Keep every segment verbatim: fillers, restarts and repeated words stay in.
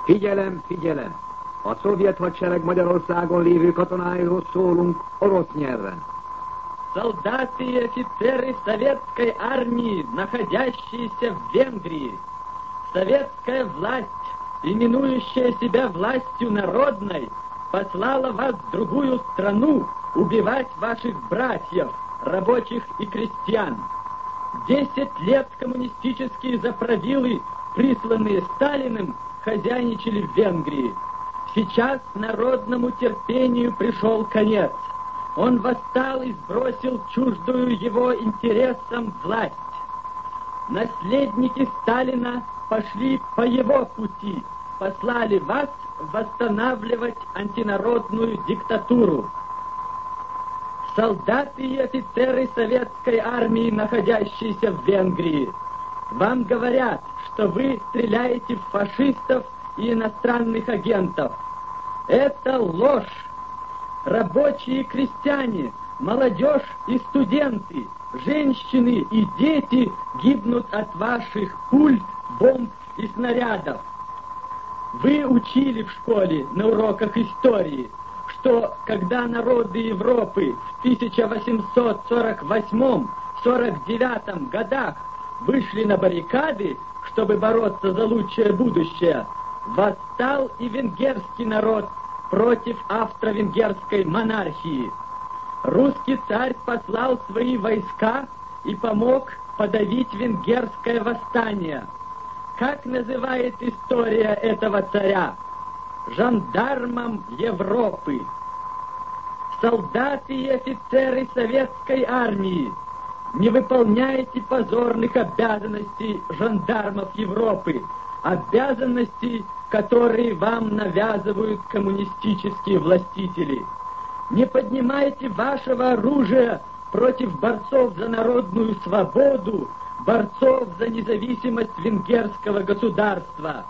Figyelem, figyelem! A szovjet hadsereg Magyarországon lévő katonáihoz szólunk orosz nyelven. Солдаты и офицеры советской армии, находящиеся в Венгрии. Советская власть, именующая себя властью народной, послала вас в другую страну убивать ваших братьев, рабочих и крестьян. Десять лет коммунистические заправилы, присланные Сталиным, хозяйничали в Венгрии. Сейчас народному терпению пришел конец. Он восстал и сбросил чуждую его интересам власть. Наследники Сталина пошли по его пути, послали вас восстанавливать антинародную диктатуру. Солдаты и офицеры советской армии, находящиеся в Венгрии, вам говорят, что вы стреляете в фашистов и иностранных агентов. Это ложь. Рабочие и крестьяне, молодежь и студенты, женщины и дети гибнут от ваших пуль, бомб и снарядов. Вы учили в школе на уроках истории, что когда народы Европы в тысяча восемьсот сорок восьмом — сорок девятом годах вышли на баррикады, чтобы бороться за лучшее будущее, восстал и венгерский народ против австро-венгерской монархии. Русский царь послал свои войска и помог подавить венгерское восстание. Как называет история этого царя? Жандармом Европы. Солдаты и офицеры советской армии, не выполняете позорных обязанностей жандармов Европы, обязанностей, которые вам навязывают коммунистические властители. Не поднимайте вашего оружия против борцов за народную свободу, борцов за независимость венгерского государства.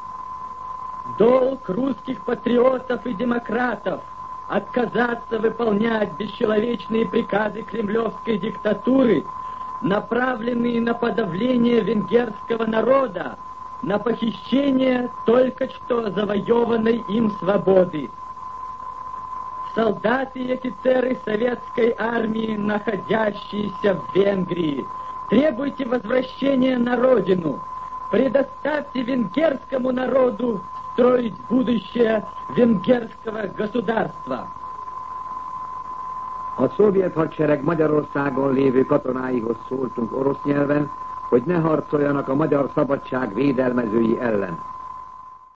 Долг русских патриотов и демократов отказаться выполнять бесчеловечные приказы кремлевской диктатуры, направленные на подавление венгерского народа, на похищение только что завоеванной им свободы. Солдаты и офицеры советской армии, находящиеся в Венгрии, требуйте возвращения на родину, предоставьте венгерскому народу строить будущее венгерского государства. A szovjet hadsereg Magyarországon lévő katonáihoz szóltunk orosz nyelven, hogy ne harcoljanak a magyar szabadság védelmezői ellen.